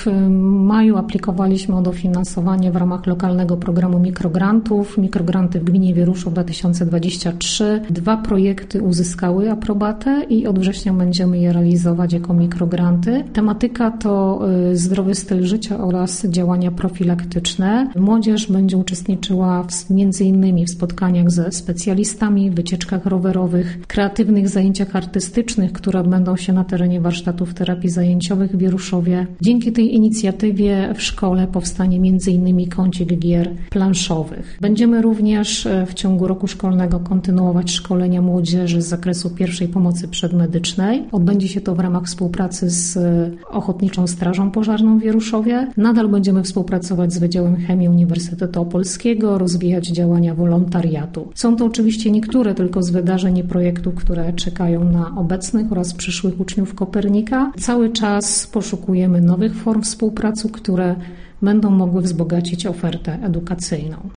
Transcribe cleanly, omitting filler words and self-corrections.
maju aplikowaliśmy o dofinansowanie w ramach lokalnego programu mikrograntów. Mikrogranty w gminie Wieruszów 2023. 2 projekty uzyskały aprobatę i od września będziemy je realizować jako mikrogranty. Tematyka to zdrowy styl życia oraz działania profilaktyczne. Młodzież będzie uczestniczyła m.in. w spotkaniach ze specjalistami, wycieczkach rowerowych, kreatywnych zajęciach artystycznych, które odbędą się na terenie warsztatów terapii zajęciowych w Wieruszowie. Dzięki tej inicjatywie w szkole powstanie m.in. kącik gier planszowych. Będziemy również w ciągu roku szkolnego kontynuować szkolenia młodzieży z zakresu pierwszej pomocy przedmedycznej. Odbędzie się to w ramach współpracy z Ochotniczą Strażą Pożarną w Wieruszowie. Nadal będziemy współpracować z Wydziałem Chemii Uniwersytetu Opolskiego, rozwijać działania wolontariatu. Są to oczywiście niektóre tylko z wydarzeń i projektów, które czekają na obecnych oraz przyszłych uczniów Kopernika. Cały czas poszukujemy nowych form współpracy, które będą mogły wzbogacić ofertę edukacyjną.